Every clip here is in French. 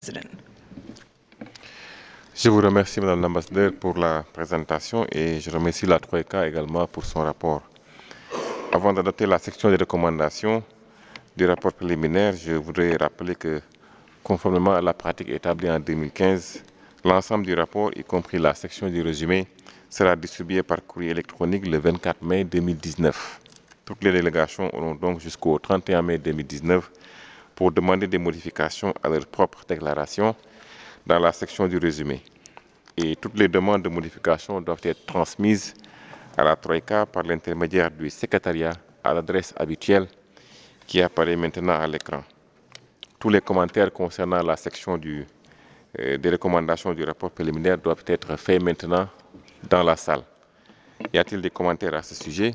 President. Je vous remercie, Madame l'ambassadeur, pour la présentation et je remercie la Troïka également pour son rapport. Avant d'adopter la section des recommandations du rapport préliminaire, je voudrais rappeler que, conformément à la pratique établie en 2015, l'ensemble du rapport, y compris la section du résumé, sera distribué par courrier électronique le 24 mai 2019. Toutes les délégations auront donc jusqu'au 31 mai 2019 pour demander des modifications à leur propre déclaration dans la section du résumé. Et toutes les demandes de modification doivent être transmises à la Troïka par l'intermédiaire du secrétariat à l'adresse habituelle qui apparaît maintenant à l'écran. Tous les commentaires concernant la section des recommandations du rapport préliminaire doivent être faits maintenant dans la salle. Y a-t-il des commentaires à ce sujet?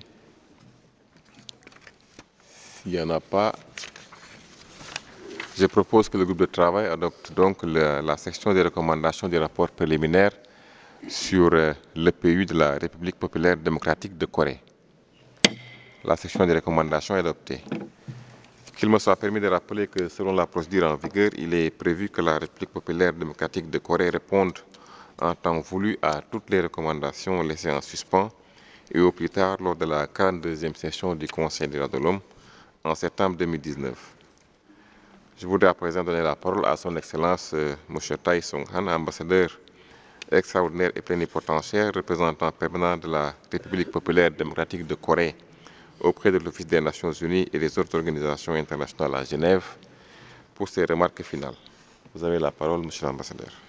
S'il n'y en a pas, je propose que le groupe de travail adopte donc la section des recommandations du rapport préliminaire sur l'EPU de la République populaire démocratique de Corée. La section des recommandations est adoptée. Qu'il me soit permis de rappeler que selon la procédure en vigueur, il est prévu que la République populaire démocratique de Corée réponde en temps voulu à toutes les recommandations laissées en suspens et au plus tard lors de la 42e session du Conseil des droits de l'homme en septembre 2019. Je voudrais à présent donner la parole à son Excellence M. Tai Sung-han, ambassadeur extraordinaire et plénipotentiaire, représentant permanent de la République populaire démocratique de Corée auprès de l'Office des Nations Unies et des autres organisations internationales à Genève, pour ses remarques finales. Vous avez la parole, Monsieur l'ambassadeur.